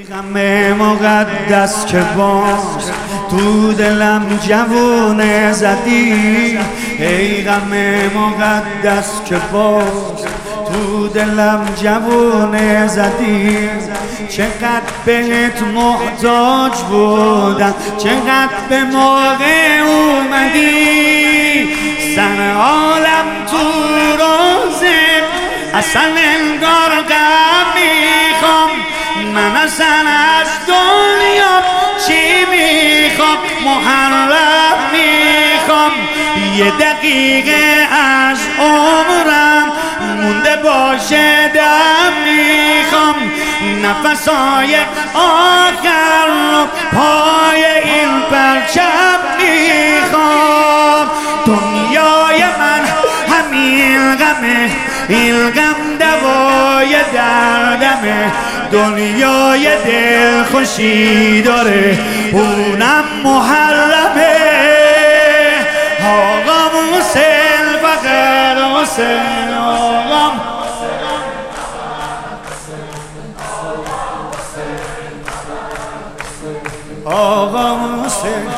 غم مقدس که باز تو دلم جوونه زدی، ای غم مقدس که باز تو دلم جوونه زدی. چقدر بهت محتاج بودم، چقدر به موقع اومدی. سر عالم تو روزه اصلا انگار غم میخوام. من اصلا از دنیا چی میخوام؟ محرم میخوام. یه دقیقه از عمرم مونده باشه دم میخوام. نفسای آخر رو پای این پرچم میخوام. دنیای من همین غمه، این غم دوای دردمه. دنیای دل خوشی داره اونم محرمه. آقام حسین فقط حسین، آقام آقام حسین.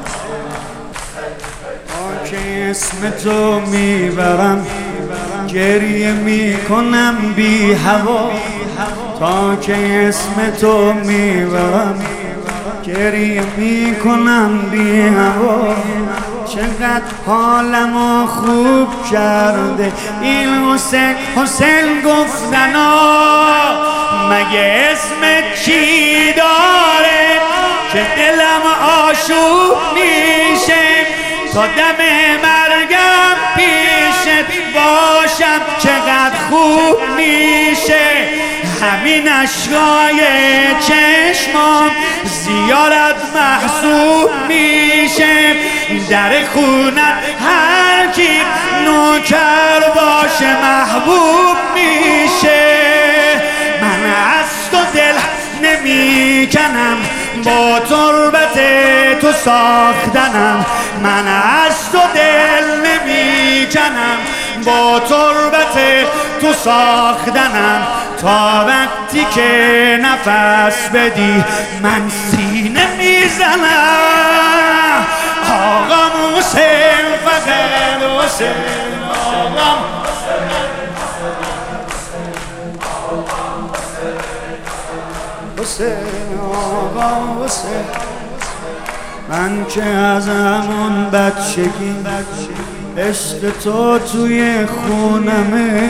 تا که اسم تو میبرم گریه میکنم بی هوا. تا که اسم تو میبرم گریه میکنم بی هوا. چقدر حالمو خوب کرده این حسین حسین گفتنا. مگه اسم چی داره که دلم آشوب میشه؟ تا دم مرگم پیشت باشم چقدر خوب میشه. همین اشکای چشمام زیارت محسوب میشه. در خونت هر کی نوکر باشه محبوب میشه. من از تو دل نمیکنم، با تربت تو ساختنم. من از تو دل نمیکنم، با تربت تو ساختنم. تا وقتی که نفس بدی من سینه میزنم. آقام حسین فقط حسین، آقام حسین، آقام حسین. من که از همون بچگی عشق تو توی خونمه.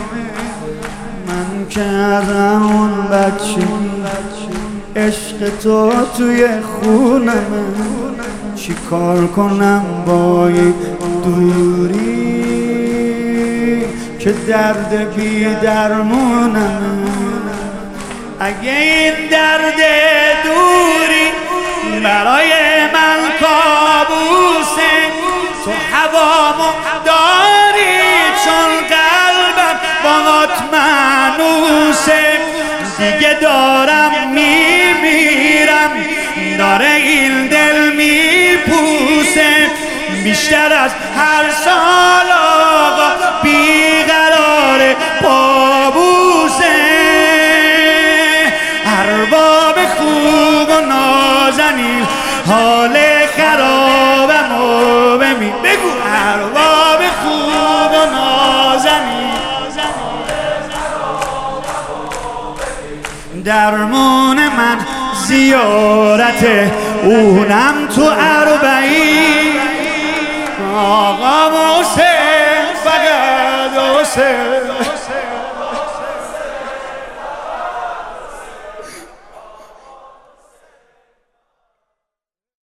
من که از همون بچگی عشق تو توی خونمه. چی کار کنم با این دوری که درد بی درمونمه؟ اگه این درد دوری برای من کابوسه، تو هوامو داری چون قلبم باهات مانوسه. دیگه دارم میمیرم، داره این دل میپوسه. بیشتر از هر سال آقا بیقرار پابوسه. ارباب خوب و نازنین حال خرابمو ببین. بگو ارباب خوب و نازنین درمون من زیارته اونم تو 40. آقا حسین فقط حسین.